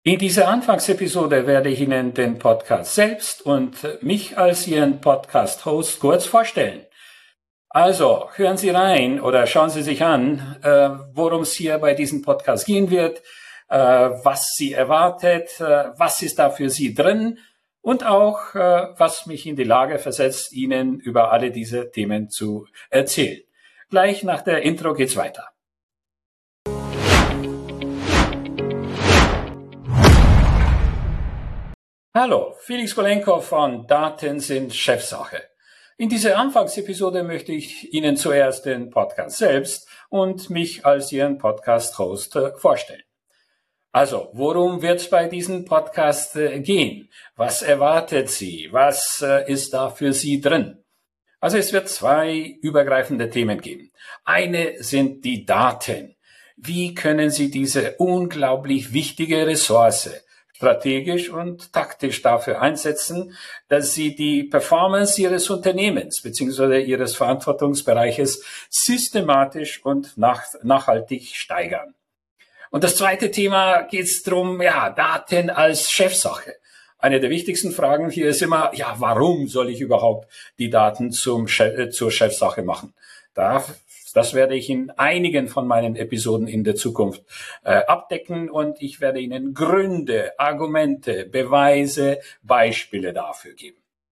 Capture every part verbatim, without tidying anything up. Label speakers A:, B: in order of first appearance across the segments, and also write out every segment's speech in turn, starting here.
A: In dieser Anfangsepisode werde ich Ihnen den Podcast selbst und mich als Ihren Podcast-Host kurz vorstellen. Also hören Sie rein oder schauen Sie sich an, äh, worum es hier bei diesem Podcast gehen wird, äh, was Sie erwartet, äh, was ist da für Sie drin und auch, äh, was mich in die Lage versetzt, Ihnen über alle diese Themen zu erzählen. Gleich nach der Intro geht's weiter. Hallo, Felix Golenko von Daten sind Chefsache. In dieser Anfangsepisode möchte ich Ihnen zuerst den Podcast selbst und mich als Ihren Podcast-Host vorstellen. Also, worum wird es bei diesem Podcast gehen? Was erwartet Sie? Was ist da für Sie drin? Also es wird zwei übergreifende Themen geben. Eine sind die Daten. Wie können Sie diese unglaublich wichtige Ressource strategisch und taktisch dafür einsetzen, dass Sie die Performance Ihres Unternehmens bzw. Ihres Verantwortungsbereiches systematisch und nach, nachhaltig steigern. Und das zweite Thema geht es darum, ja, Daten als Chefsache. Eine der wichtigsten Fragen hier ist immer, ja, warum soll ich überhaupt die Daten zum Chef, zur Chefsache machen? Da Das werde ich in einigen von meinen Episoden in der Zukunft äh, abdecken und ich werde Ihnen Gründe, Argumente, Beweise, Beispiele dafür geben.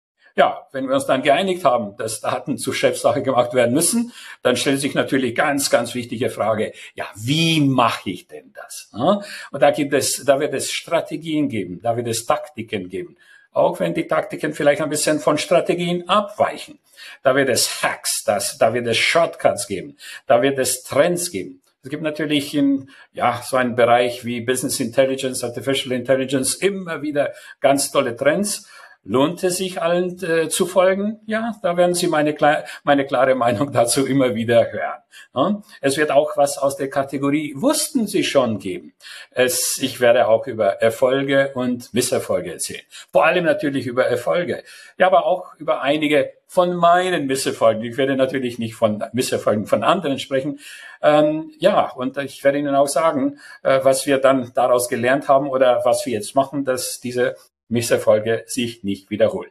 A: Ja, wenn wir uns dann geeinigt haben, dass Daten zur Chefsache gemacht werden müssen, dann stellt sich natürlich ganz, ganz wichtige Frage, ja, wie mache ich denn das? Und da gibt es, da wird es Strategien geben, da wird es Taktiken geben. Auch wenn die Taktiken vielleicht ein bisschen von Strategien abweichen. Da wird es Hacks, das, da wird es Shortcuts geben, da wird es Trends geben. Es gibt natürlich in, ja, so einem Bereich wie Business Intelligence, Artificial Intelligence immer wieder ganz tolle Trends. Lohnt es sich allen äh, zu folgen? Ja, da werden Sie meine, meine klare Meinung dazu immer wieder hören. Ja? Es wird auch was aus der Kategorie Wussten Sie schon geben. Es, ich werde auch über Erfolge und Misserfolge erzählen. Vor allem natürlich über Erfolge. Ja, aber auch über einige von meinen Misserfolgen. Ich werde natürlich nicht von Misserfolgen von anderen sprechen. Ähm, ja, und ich werde Ihnen auch sagen, äh, was wir dann daraus gelernt haben oder was wir jetzt machen, dass diese Misserfolge sich nicht wiederholen.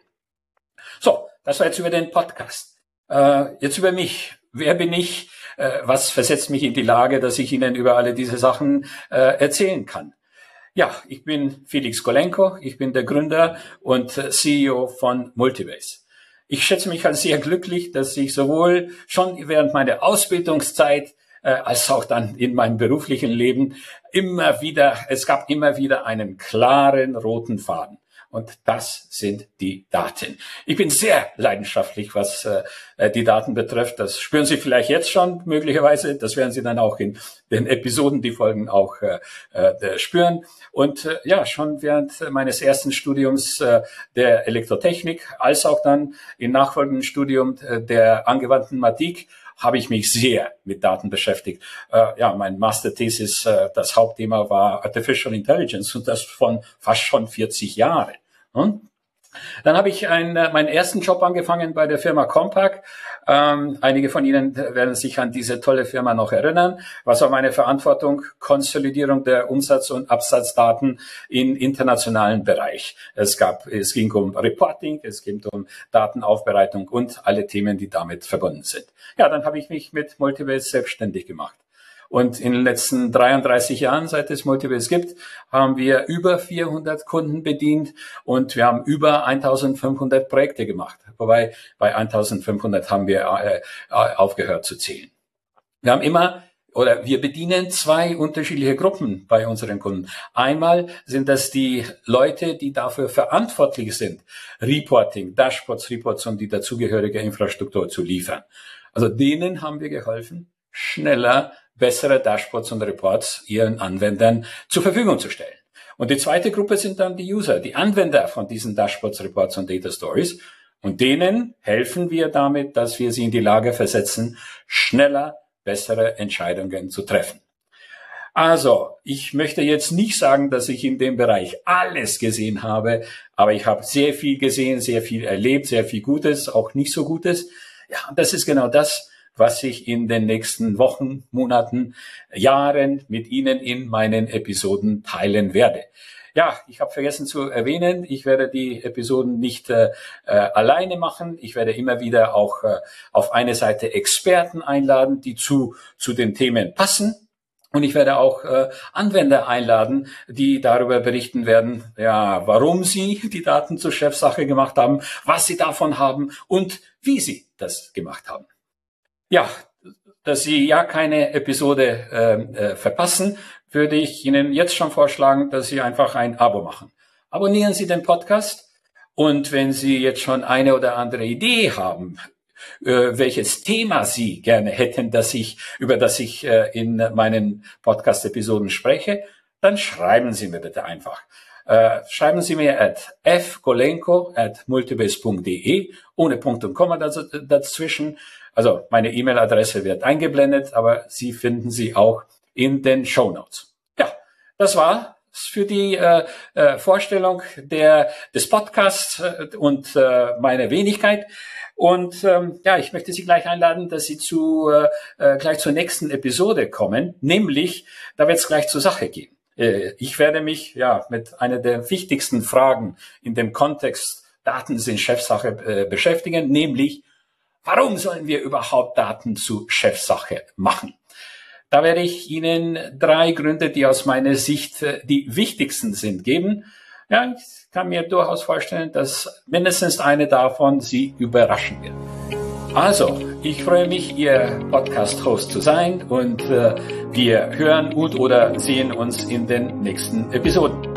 A: So, das war jetzt über den Podcast. Äh, jetzt über mich. Wer bin ich? Äh, was versetzt mich in die Lage, dass ich Ihnen über alle diese Sachen äh, erzählen kann? Ja, ich bin Felix Golenko. Ich bin der Gründer und C E O von Multibase. Ich schätze mich als sehr glücklich, dass ich sowohl schon während meiner Ausbildungszeit äh, als auch dann in meinem beruflichen Leben immer wieder, es gab immer wieder einen klaren roten Faden. Und das sind die Daten. Ich bin sehr leidenschaftlich, was äh, die Daten betrifft. Das spüren Sie vielleicht jetzt schon möglicherweise. Das werden Sie dann auch in den Episoden, die folgen, auch äh, äh, spüren. Und äh, ja, schon während meines ersten Studiums äh, der Elektrotechnik, als auch dann im nachfolgenden Studium äh, der angewandten Mathematik, habe ich mich sehr mit Daten beschäftigt. Äh, ja, mein Masterthesis, äh, das Hauptthema war Artificial Intelligence und das von fast schon vierzig Jahren. Hm? Dann habe ich einen, meinen ersten Job angefangen bei der Firma Compaq. Ähm, einige von Ihnen werden sich an diese tolle Firma noch erinnern. Was war meine Verantwortung? Konsolidierung der Umsatz- und Absatzdaten im internationalen Bereich. Es gab, es ging um Reporting, es ging um Datenaufbereitung und alle Themen, die damit verbunden sind. Ja, dann habe ich mich mit Multibase selbstständig gemacht. Und in den letzten dreiunddreißig Jahren, seit es Multibase gibt, haben wir über vierhundert Kunden bedient und wir haben über eintausendfünfhundert Projekte gemacht. Wobei bei eintausendfünfhundert haben wir äh, aufgehört zu zählen. Wir haben immer oder wir bedienen zwei unterschiedliche Gruppen bei unseren Kunden. Einmal sind das die Leute, die dafür verantwortlich sind, Reporting, Dashboards, Reports und die dazugehörige Infrastruktur zu liefern. Also denen haben wir geholfen, schneller bessere Dashboards und Reports ihren Anwendern zur Verfügung zu stellen. Und die zweite Gruppe sind dann die User, die Anwender von diesen Dashboards, Reports und Data Stories. Und denen helfen wir damit, dass wir sie in die Lage versetzen, schneller bessere Entscheidungen zu treffen. Also, ich möchte jetzt nicht sagen, dass ich in dem Bereich alles gesehen habe, aber ich habe sehr viel gesehen, sehr viel erlebt, sehr viel Gutes, auch nicht so Gutes. Ja, und das ist genau das, was ich in den nächsten Wochen, Monaten, Jahren mit Ihnen in meinen Episoden teilen werde. Ja, ich habe vergessen zu erwähnen, ich werde die Episoden nicht äh, äh, alleine machen. Ich werde immer wieder auch äh, auf eine Seite Experten einladen, die zu zu den Themen passen. Und ich werde auch äh, Anwender einladen, die darüber berichten werden, ja, warum sie die Daten zur Chefsache gemacht haben, was sie davon haben und wie sie das gemacht haben. Ja, dass Sie ja keine Episode äh, äh, verpassen, würde ich Ihnen jetzt schon vorschlagen, dass Sie einfach ein Abo machen. Abonnieren Sie den Podcast und wenn Sie jetzt schon eine oder andere Idee haben, äh, welches Thema Sie gerne hätten, dass ich, über das ich äh, in meinen Podcast-Episoden spreche, dann schreiben Sie mir bitte einfach. Äh, schreiben Sie mir at f golenko at multibase punkt de ohne Punkt und Komma daz dazwischen. Also meine E-Mail-Adresse wird eingeblendet, aber Sie finden sie auch in den Shownotes. Ja, das war für die äh, äh, Vorstellung der des Podcasts äh, und äh, meine Wenigkeit. Und ähm, ja, ich möchte Sie gleich einladen, dass Sie zu äh, gleich zur nächsten Episode kommen, nämlich da wird es gleich zur Sache gehen. Äh, ich werde mich ja mit einer der wichtigsten Fragen in dem Kontext Daten sind Chefsache äh, beschäftigen, nämlich warum sollen wir überhaupt Daten zu Chefsache machen? Da werde ich Ihnen drei Gründe, die aus meiner Sicht die wichtigsten sind, geben. Ja, ich kann mir durchaus vorstellen, dass mindestens eine davon Sie überraschen wird. Also, ich freue mich, Ihr Podcast-Host zu sein und äh, wir hören und oder sehen uns in den nächsten Episoden.